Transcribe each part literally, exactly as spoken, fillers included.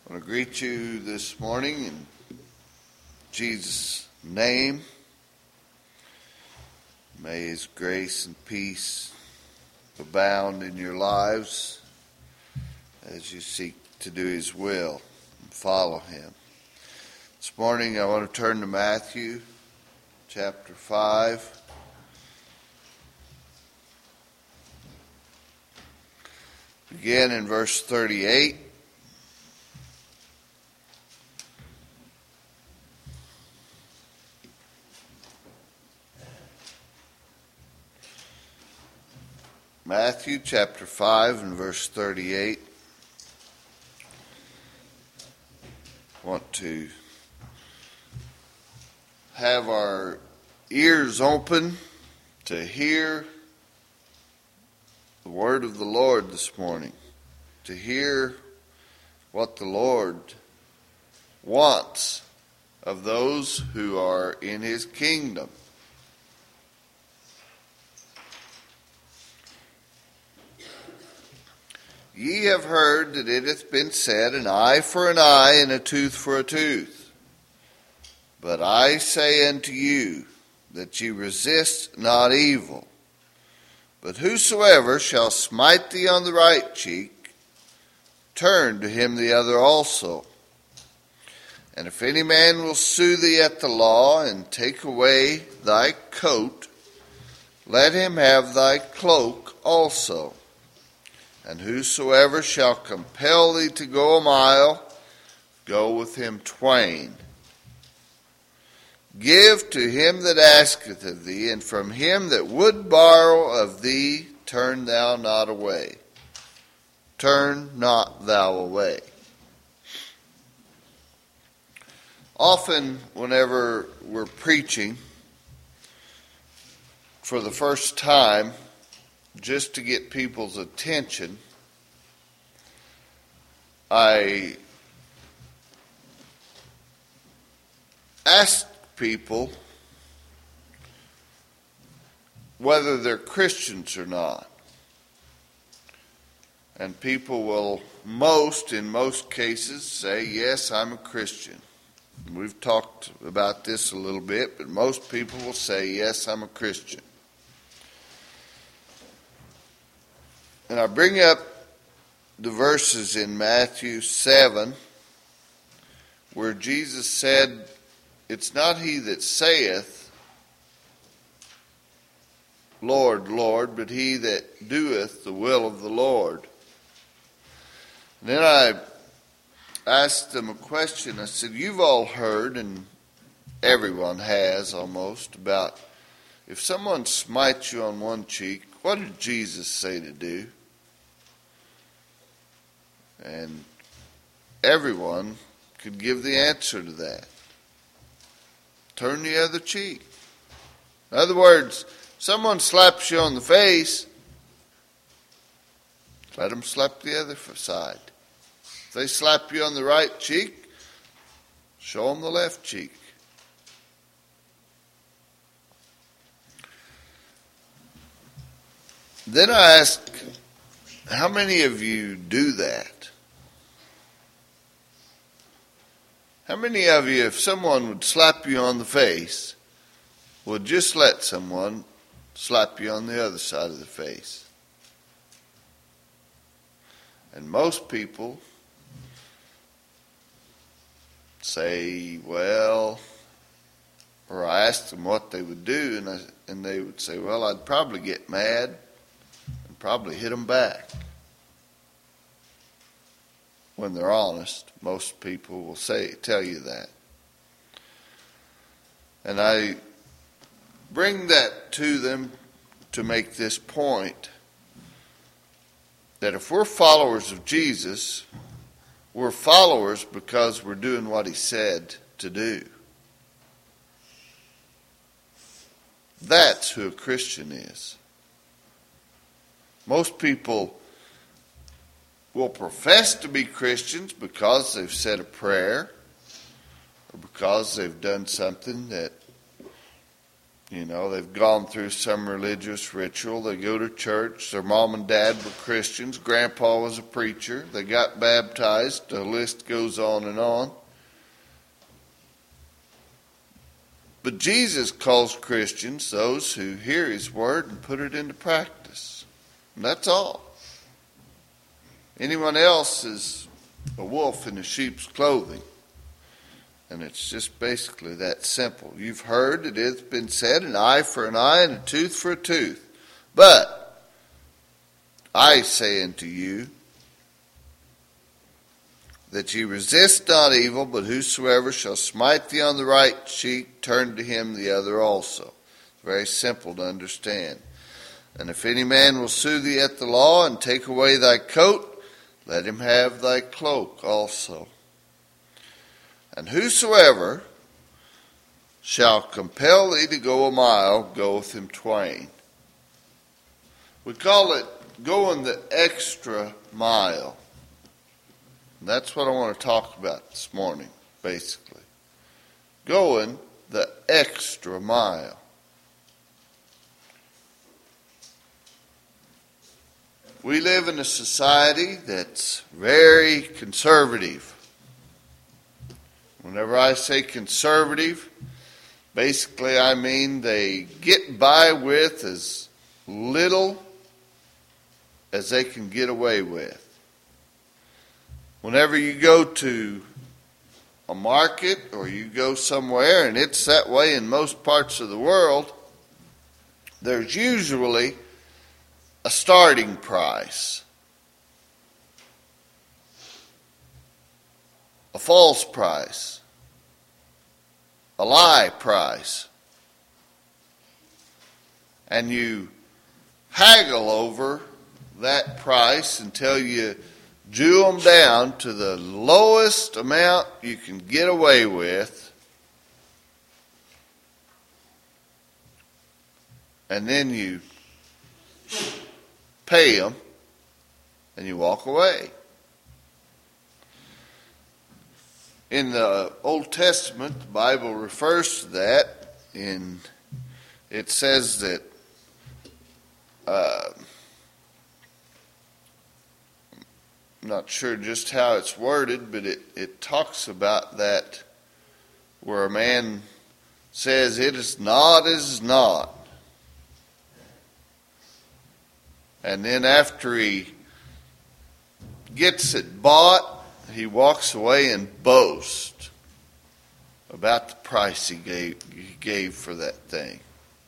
I want to greet you this morning in Jesus' name. May His grace and peace abound in your lives as you seek to do His will and follow Him. This morning I want to turn to Matthew chapter five. Begin in verse thirty-eight. Matthew chapter five and verse thirty-eight. I want to have our ears open to hear the word of the Lord this morning, to hear what the Lord wants of those who are in His kingdom. Ye have heard that it hath been said, an eye for an eye, and a tooth for a tooth. But I say unto you, that ye resist not evil. But whosoever shall smite thee on the right cheek, turn to him the other also. And if any man will sue thee at the law, and take away thy coat, let him have thy cloak also. And whosoever shall compel thee to go a mile, go with him twain. Give to him that asketh of thee, and from him that would borrow of thee, turn thou not away. Turn not thou away. Often, whenever we're preaching for the first time, just to get people's attention, I ask people whether they're Christians or not. And people will, most, in most cases, say, yes, I'm a Christian. We've talked about this a little bit, but most people will say, yes, I'm a Christian. And I bring up the verses in Matthew seven where Jesus said, it's not he that saith, Lord, Lord, but he that doeth the will of the Lord. And then I asked them a question. I said, you've all heard, and everyone has almost, about if someone smites you on one cheek, what did Jesus say to do? And everyone could give the answer to that. Turn the other cheek. In other words, someone slaps you on the face, let them slap the other side. If they slap you on the right cheek, show them the left cheek. Then I asked, how many of you do that? How many of you, if someone would slap you on the face, would just let someone slap you on the other side of the face? And most people say, well, or I asked them what they would do, and, I, and they would say, well, I'd probably get mad and probably hit them back. When they're honest, most people will say, tell you that. And I bring that to them to make this point, that if we're followers of Jesus, we're followers because we're doing what He said to do. That's who a Christian is. Most people will profess to be Christians because they've said a prayer or because they've done something that You know, they've gone through some religious ritual. They go to church. Their mom and dad were Christians. Grandpa was a preacher. They got baptized. The list goes on and on. But Jesus calls Christians those who hear his word and put it into practice. And that's all. Anyone else is a wolf in a sheep's clothing. And it's just basically that simple. You've heard it has been said, an eye for an eye and a tooth for a tooth. But I say unto you that ye resist not evil, but whosoever shall smite thee on the right cheek, turn to him the other also. It's very simple to understand. And if any man will sue thee at the law and take away thy coat, let him have thy cloak also. And whosoever shall compel thee to go a mile, go with him twain. We call it going the extra mile. And that's what I want to talk about this morning, basically. Going the extra mile. We live in a society that's very conservative. Whenever I say conservative, basically I mean they get by with as little as they can get away with. Whenever you go to a market or you go somewhere, and it's that way in most parts of the world, there's usually a starting price. A false price, a lie price, and you haggle over that price until you Jew them down to the lowest amount you can get away with, and then you pay them and you walk away. In the Old Testament, the Bible refers to that. In it says that uh, I'm not sure just how it's worded, but it, it talks about that where a man says it is not as not. And then after he gets it bought, he walks away and boasts about the price he gave, he gave for that thing.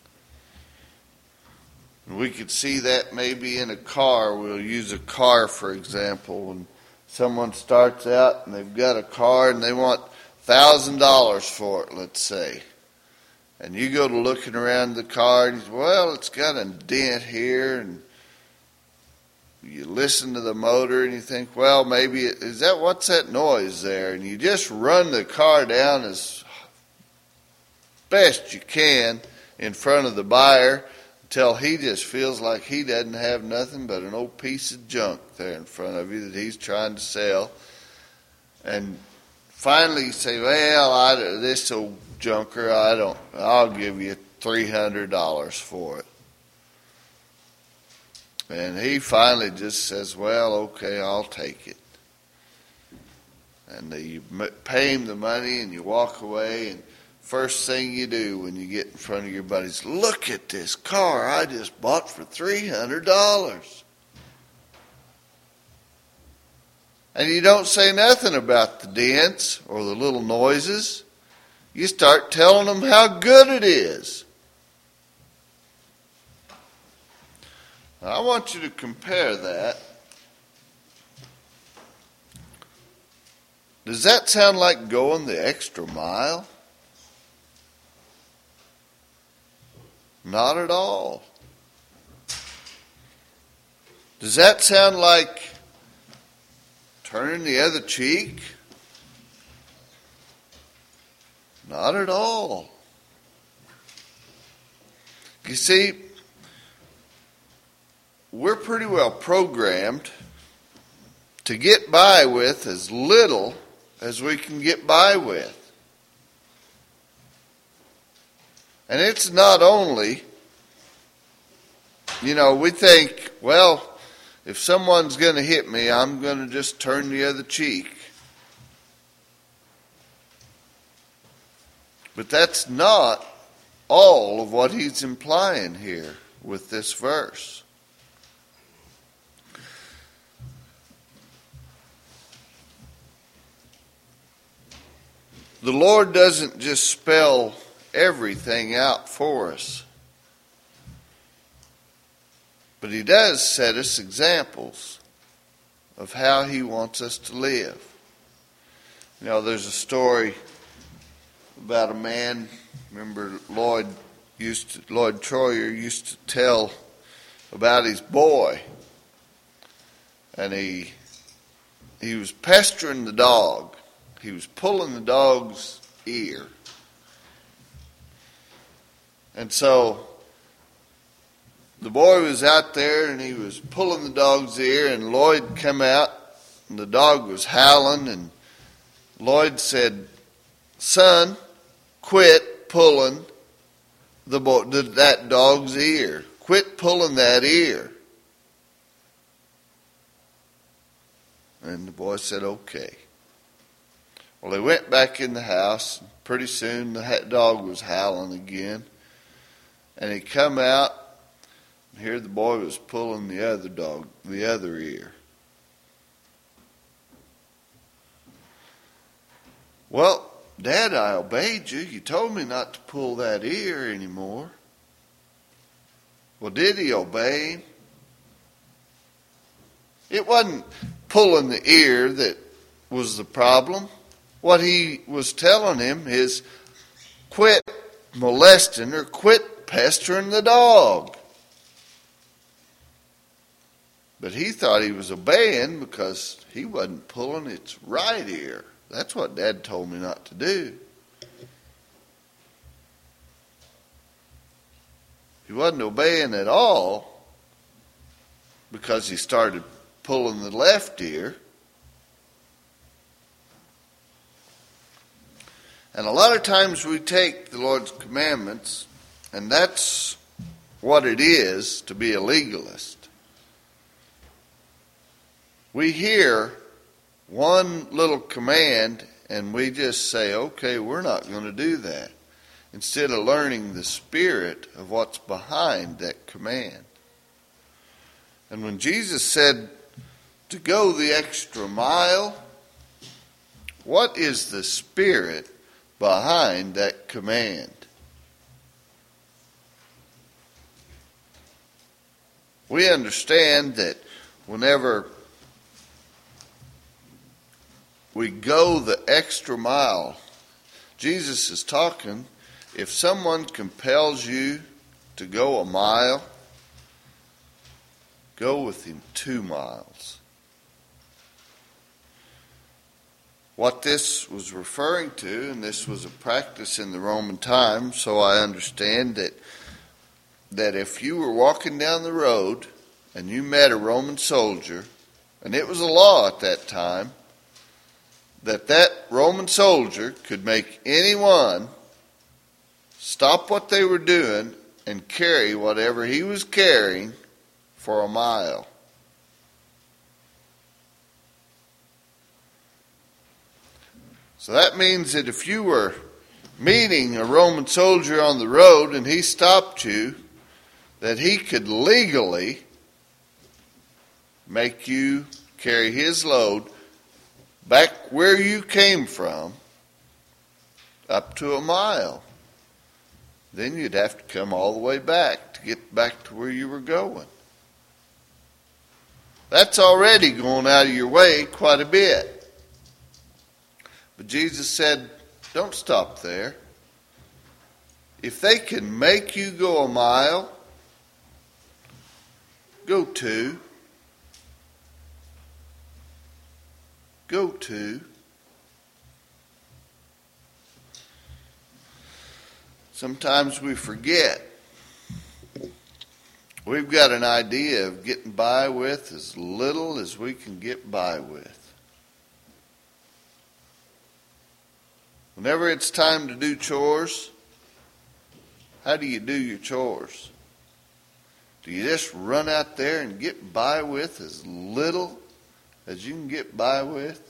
And we could see that maybe in a car. We'll use a car, for example. When someone starts out and they've got a car and they want one thousand dollars for it, let's say. And you go to looking around the car and you say, well, it's got a dent here, and you listen to the motor and you think, well, maybe, it, is that, what's that noise there? And you just run the car down as best you can in front of the buyer until he just feels like he doesn't have nothing but an old piece of junk there in front of you that he's trying to sell. And finally you say, well, I, this old junker, I don't, I'll give you three hundred dollars for it. And he finally just says, well, okay, I'll take it. And you pay him the money and you walk away, and first thing you do when you get in front of your buddies, look at this car I just bought for three hundred dollars. And you don't say nothing about the dents or the little noises. You start telling them how good it is. Now, I want you to compare that. Does that sound like going the extra mile? Not at all. Does that sound like turning the other cheek? Not at all. You see, we're pretty well programmed to get by with as little as we can get by with. And it's not only, you know, we think, well, if someone's going to hit me, I'm going to just turn the other cheek. But that's not all of what he's implying here with this verse. The Lord doesn't just spell everything out for us, but he does set us examples of how he wants us to live. You know, there's a story about a man. Remember, Lloyd used to, Lloyd Troyer used to tell about his boy, and he he was pestering the dog. He was pulling the dog's ear, and so the boy was out there and he was pulling the dog's ear, and Lloyd come out and the dog was howling, and Lloyd said, "Son, quit pulling the bo- that dog's ear. Quit pulling that ear." And the boy said, "Okay." Well, they went back in the house. Pretty soon the dog was howling again. And he come out, and here the boy was pulling the other dog, the other ear. "Well, Dad, I obeyed you. You told me not to pull that ear anymore." Well, did he obey him? It wasn't pulling the ear that was the problem. What he was telling him is, quit molesting or quit pestering the dog. But he thought he was obeying because he wasn't pulling its right ear. That's what Dad told me not to do. He wasn't obeying at all because he started pulling the left ear. And a lot of times we take the Lord's commandments, and that's what it is to be a legalist. We hear one little command and we just say, okay, we're not going to do that, instead of learning the spirit of what's behind that command. And when Jesus said to go the extra mile, what is the spirit behind that command? We understand that whenever we go the extra mile, Jesus is talking, if someone compels you to go a mile, go with him two miles. What this was referring to, and this was a practice in the Roman time, so I understand that that if you were walking down the road and you met a Roman soldier, and it was a law at that time, that that Roman soldier could make anyone stop what they were doing and carry whatever he was carrying for a mile. So that means that if you were meeting a Roman soldier on the road and he stopped you, that he could legally make you carry his load back where you came from up to a mile. Then you'd have to come all the way back to get back to where you were going. That's already going out of your way quite a bit. But Jesus said, don't stop there. If they can make you go a mile, go two. Go two. Sometimes we forget. We've got an idea of getting by with as little as we can get by with. Whenever it's time to do chores, How do you do your chores? Do you just run out there and get by with as little as you can get by with?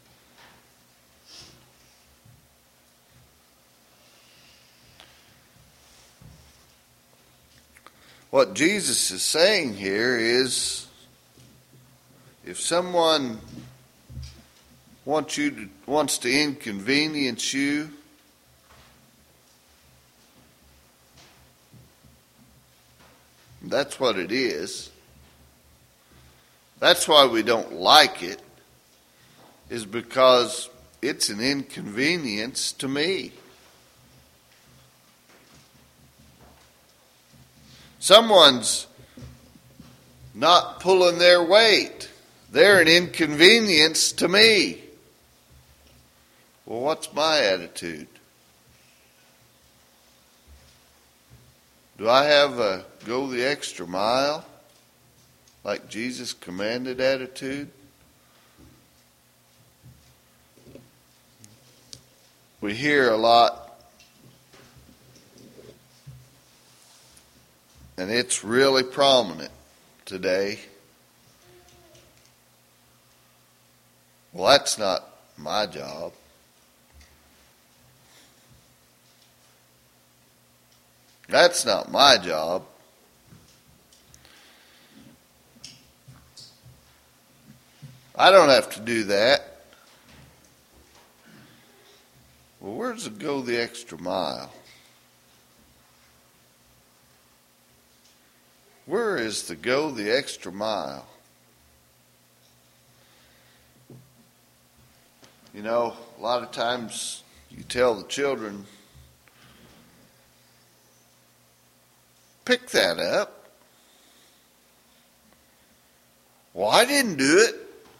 What Jesus is saying here is, if someone wants you to, wants to inconvenience you, that's what it is. That's why we don't like it, is because it's an inconvenience to me. Someone's not pulling their weight. They're an inconvenience to me. Well, what's my attitude? Do I have a go the extra mile, like Jesus commanded attitude? We hear a lot, and it's really prominent today. Well, that's not my job. That's not my job. I don't have to do that. Well, where's the go the extra mile? Where is the go the extra mile? You know, a lot of times you tell the children, pick that up. Well, I didn't do it.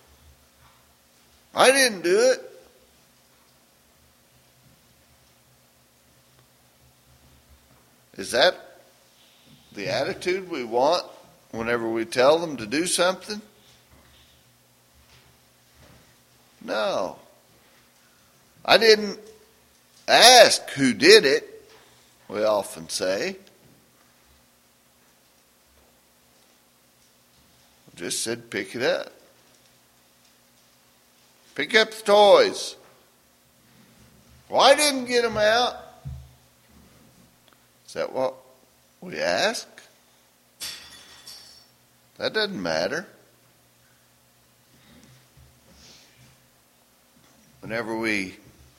I didn't do it. Is that the attitude we want whenever we tell them to do something? No. I didn't ask who did it, we often say. I just said pick it up. Pick up the toys. Well, I didn't get them out. Is that what we ask? That doesn't matter. Whenever we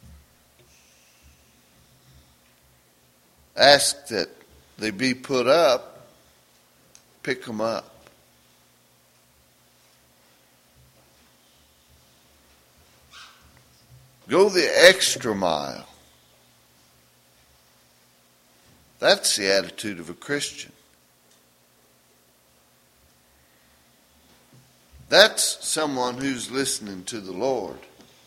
ask that they be put up, pick them up. Go the extra mile. That's the attitude of a Christian. That's someone who's listening to the Lord.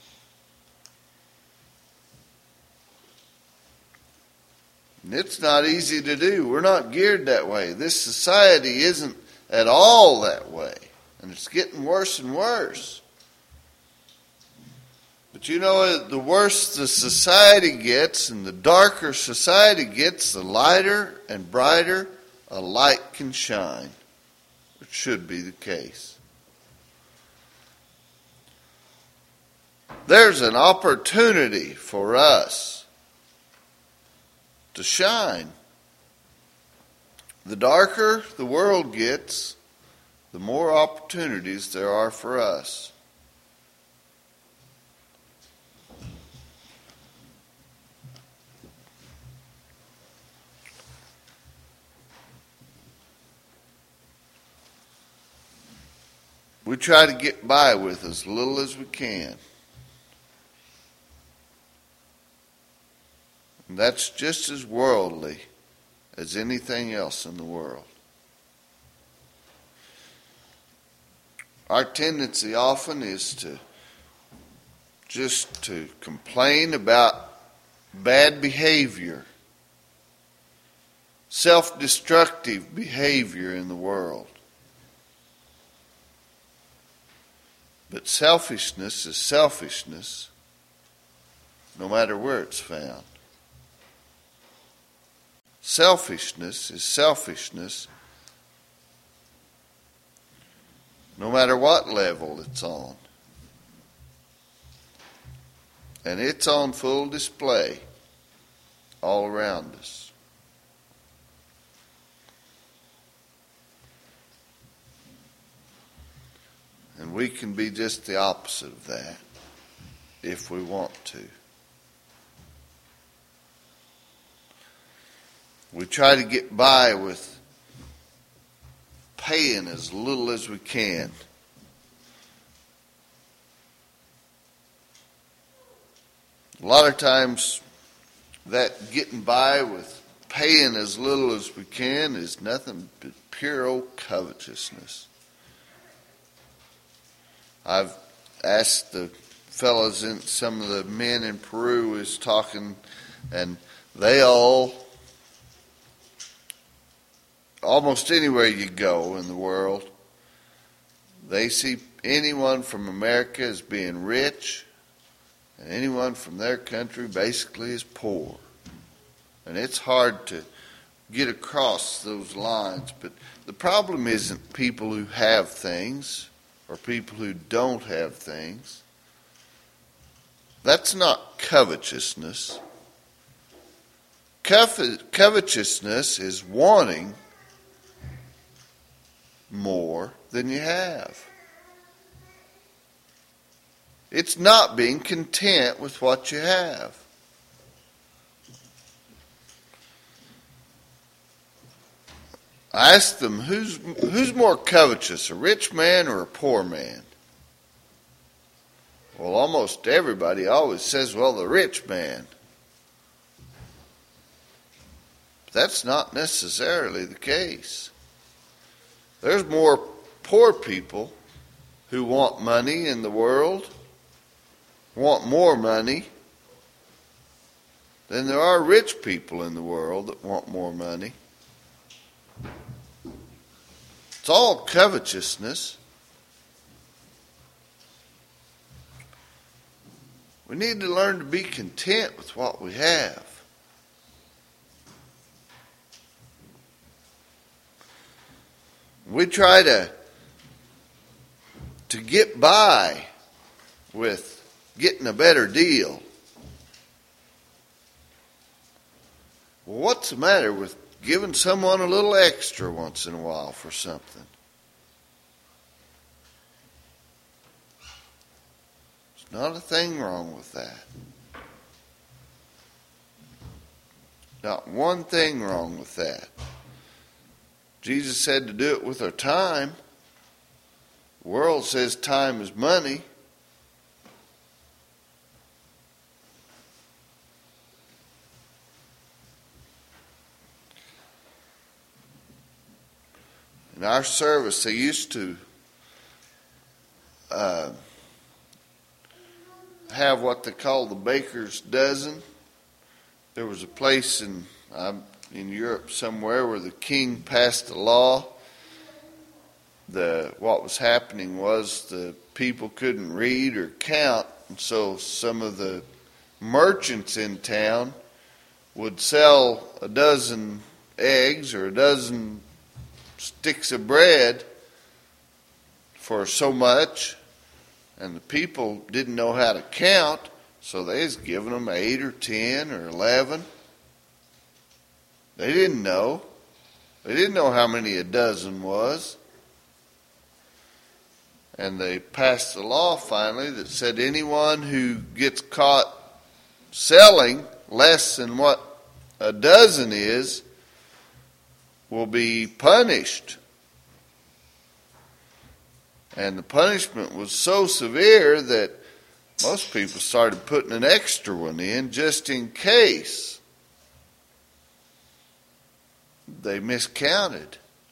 And it's not easy to do. We're not geared that way. This society isn't at all that way. And it's getting worse and worse. But you know, the worse the society gets and the darker society gets, the lighter and brighter a light can shine. It should be the case. There's an opportunity for us to shine. The darker the world gets, the more opportunities there are for us. We try to get by with as little as we can. And that's just as worldly as anything else in the world. Our tendency often is to just to complain about bad behavior, self-destructive behavior in the world. But selfishness is selfishness, no matter where it's found. selfishness is selfishness no matter what level it's on. And it's on full display all around us. And we can be just the opposite of that if we want to. We try to get by with paying as little as we can. A lot of times that getting by with paying as little as we can is nothing but pure old covetousness. I've asked the fellows, in some of the men in Peru was talking, and they all, almost anywhere you go in the world, they see anyone from America as being rich, and anyone from their country basically as poor. And it's hard to get across those lines. But the problem isn't people who have things or people who don't have things. That's not covetousness. Covetousness is wanting more than you have. It's not being content with what you have. I asked them, who's who's more covetous, a rich man or a poor man? Well, almost everybody always says, well, the rich man. But that's not necessarily the case. There's more poor people who want money in the world, want more money, than there are rich people in the world that want more money. It's all covetousness. We need to learn to be content with what we have. We try to to get by with getting a better deal. Well, what's the matter with giving someone a little extra once in a while for something? There's not a thing wrong with that. Not one thing wrong with that. Jesus said to do it with our time. The world says time is money. In our service, they used to uh, have what they call the baker's dozen. There was a place in uh, in Europe somewhere where the king passed a law. The what was happening was the people couldn't read or count, and so some of the merchants in town would sell a dozen eggs or a dozen sticks of bread for so much, and the people didn't know how to count, so they was giving them eight or ten or eleven. They didn't know. They didn't know how many a dozen was. And they passed a law finally that said anyone who gets caught selling less than what a dozen is will be punished. And the punishment was so severe that most people started putting an extra one in just in case they miscounted.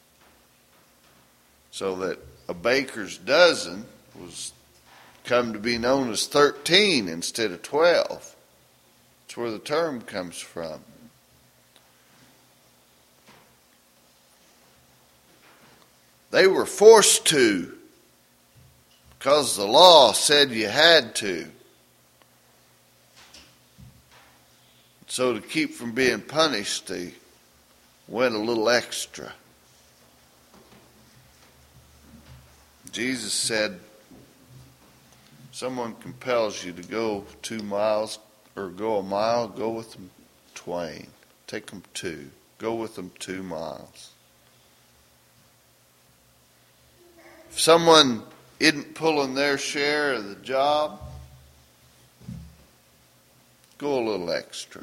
So that a baker's dozen was come to be known as thirteen instead of twelve. That's where the term comes from. They were forced to because the law said you had to. So to keep from being punished, they went a little extra. Jesus said, someone compels you to go two miles or go a mile, go with them twain. Take them two. Go with them two miles. If someone isn't pulling their share of the job, go a little extra.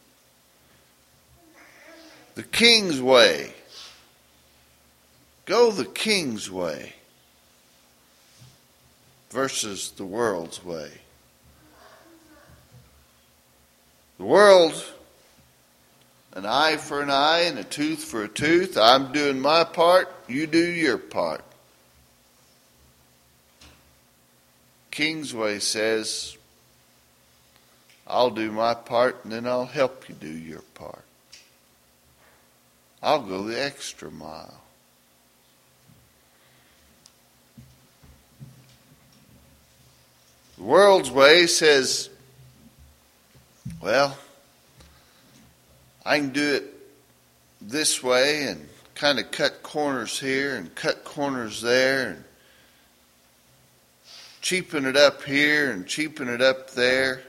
The King's way. Go the King's way versus the world's way. The world, an eye for an eye and a tooth for a tooth. I'm doing my part, you do your part. King's way says, I'll do my part and then I'll help you do your part. I'll go the extra mile. The world's way says, well, I can do it this way and kind of cut corners here and cut corners there and cheapen it up here and cheapen it up there.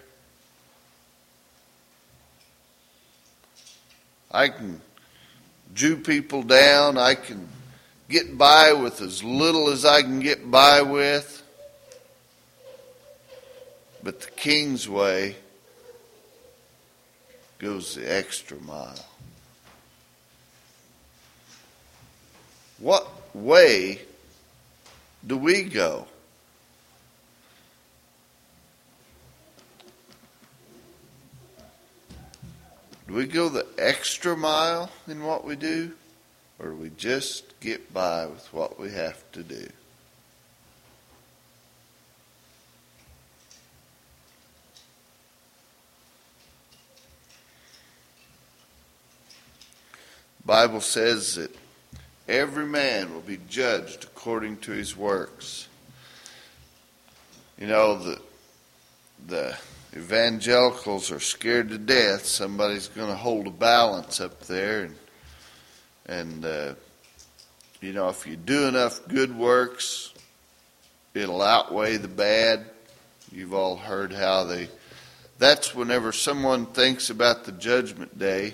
I can Jew people down. I can get by with as little as I can get by with. But the King's way goes the extra mile. What way do we go? Do we go the extra mile in what we do? Or do we just get by with what we have to do? The Bible says that every man will be judged according to his works. You know, the the evangelicals are scared to death somebody's going to hold a balance up there, and and uh, you know, if you do enough good works, it'll outweigh the bad. You've all heard how they. That's whenever someone thinks about the judgment day.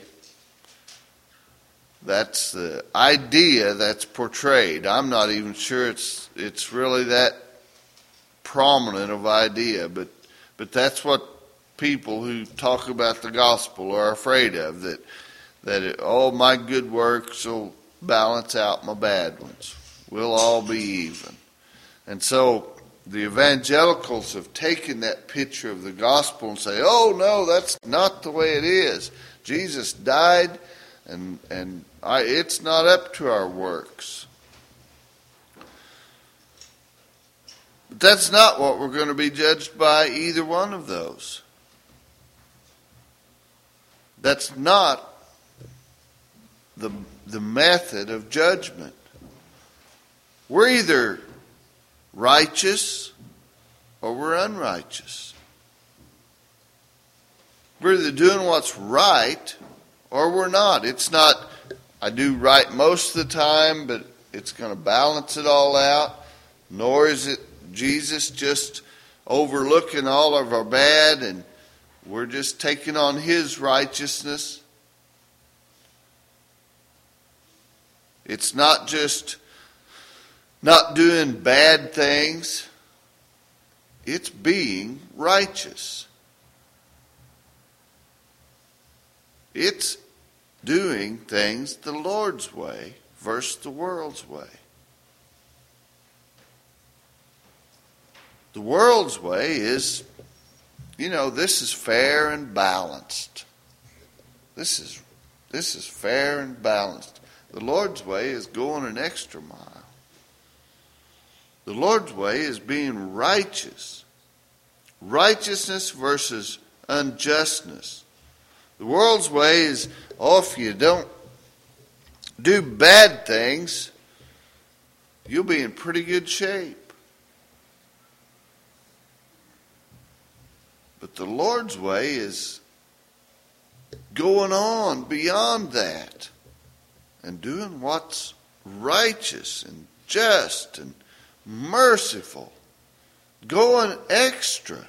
That's the idea that's portrayed. I'm not even sure it's it's really that prominent of idea, but but that's what people who talk about the gospel are afraid of, that that it, all my good works will balance out my bad ones. We'll all be even. And so the evangelicals have taken that picture of the gospel and say, oh no, that's not the way it is. Jesus died, and and I, it's not up to our works. But that's not what we're going to be judged by, either one of those. That's not the, the method of judgment. We're either righteous or we're unrighteous. We're either doing what's right or we're not. It's not, I do right most of the time, but it's going to balance it all out. Nor is it Jesus just overlooking all of our bad and we're just taking on his righteousness. It's not just not doing bad things. It's being righteous. It's doing things the Lord's way versus the world's way. The world's way is, you know, this is fair and balanced. This is this is fair and balanced. The Lord's way is going an extra mile. The Lord's way is being righteous. Righteousness versus unjustness. The world's way is, oh, if you don't do bad things, you'll be in pretty good shape. But the Lord's way is going on beyond that. and doing what's righteous and just and merciful, going extra.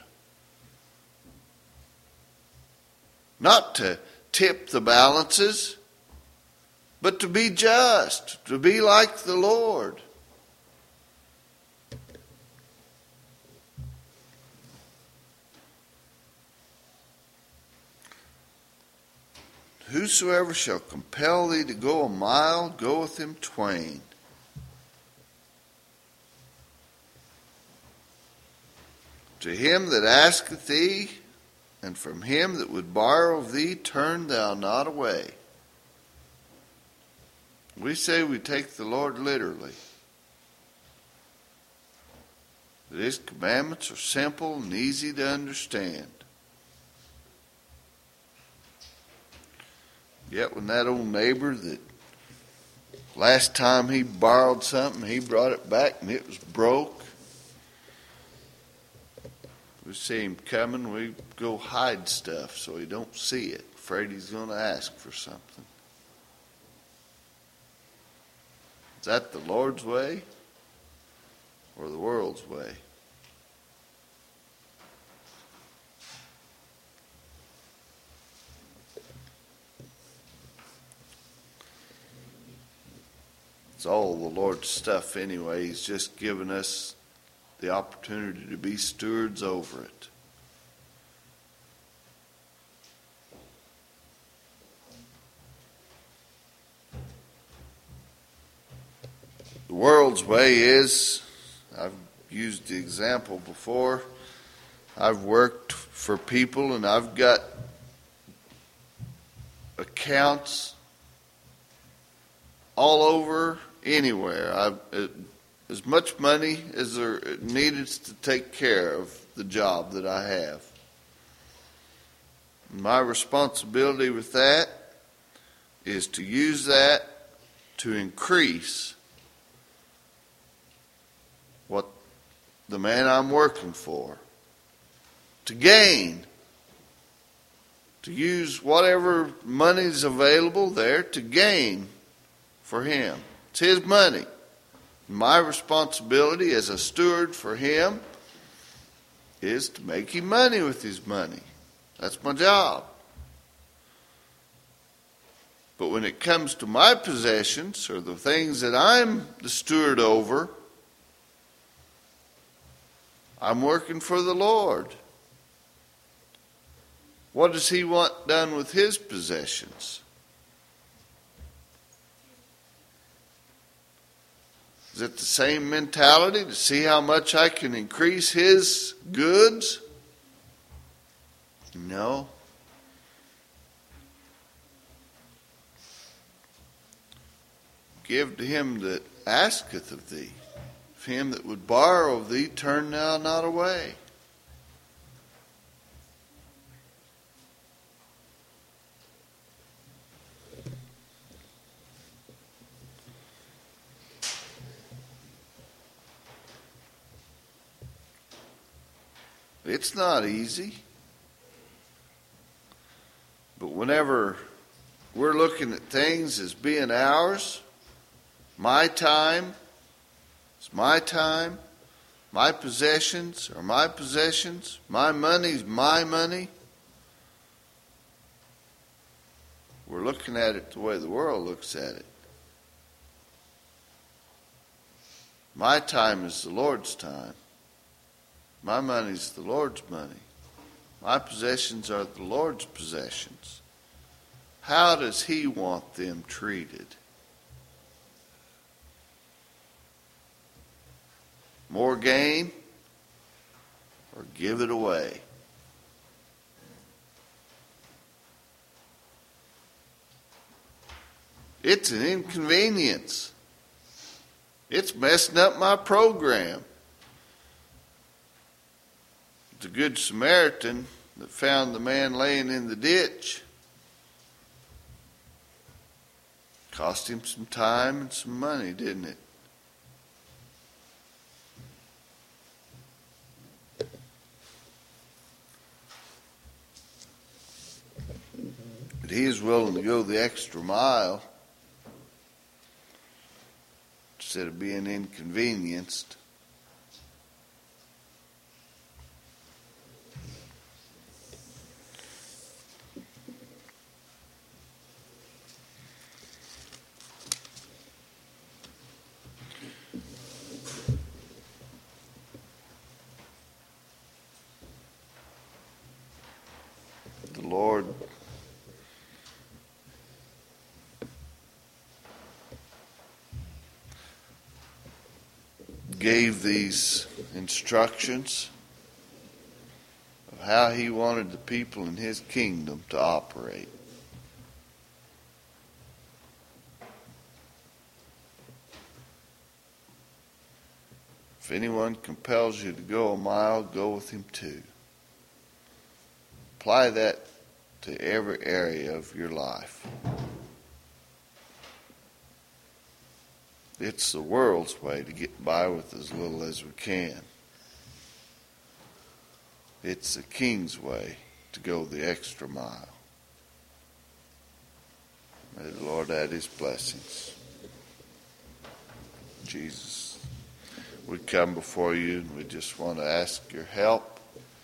Not to tip the balances, but to be just, to be like the Lord. Whosoever shall compel thee to go a mile, go with him twain. To him that asketh thee, and from him that would borrow of thee, turn thou not away. We say we take the Lord literally. That his commandments are simple and easy to understand. Yet when that old neighbor that last time he borrowed something, he brought it back and it was broke. We see him coming, we go hide stuff so he don't see it, afraid he's going to ask for something. Is that the Lord's way or the world's way? It's all the Lord's stuff anyway. He's just given us the opportunity to be stewards over it. The world's way is, I've used the example before, I've worked for people and I've got accounts all over anywhere. I've, it, as much money as there needed to take care of the job that I have. My responsibility with that is to use that to increase what the man I'm working for, to gain, to use whatever money's available there to gain for him. It's his money. My responsibility as a steward for him is to make him money with his money. That's my job. But when it comes to my possessions or the things that I'm the steward over, I'm working for the Lord. What does he want done with his possessions? Is it the same mentality to see how much I can increase his goods? No. Give to him that asketh of thee. Of him that would borrow of thee, turn thou not away. It's not easy. But whenever we're looking at things as being ours, my time, it's my time, my possessions are my possessions, my money's my money, we're looking at it the way the world looks at it. My time is the Lord's time. My money's the Lord's money. My possessions are the Lord's possessions. How does he want them treated? More gain or give it away? It's an inconvenience. It's messing up my program. The Good Samaritan that found the man laying in the ditch cost him some time and some money, didn't it? But he is willing to go the extra mile instead of being inconvenienced. The Lord gave these instructions of how he wanted the people in his kingdom to operate. If anyone compels you to go a mile, go with him two. Apply that to every area of your life. It's the world's way to get by with as little as we can. It's the King's way to go the extra mile. May the Lord add his blessings. Jesus, we come before you and we just want to ask your help.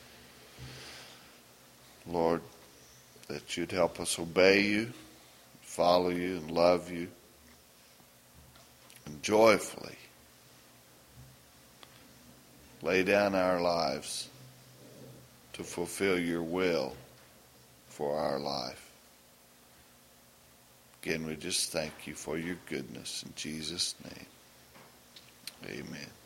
Lord, that you'd help us obey you, follow you, and love you, and joyfully lay down our lives to fulfill your will for our life. Again, we just thank you for your goodness. In Jesus' name, amen.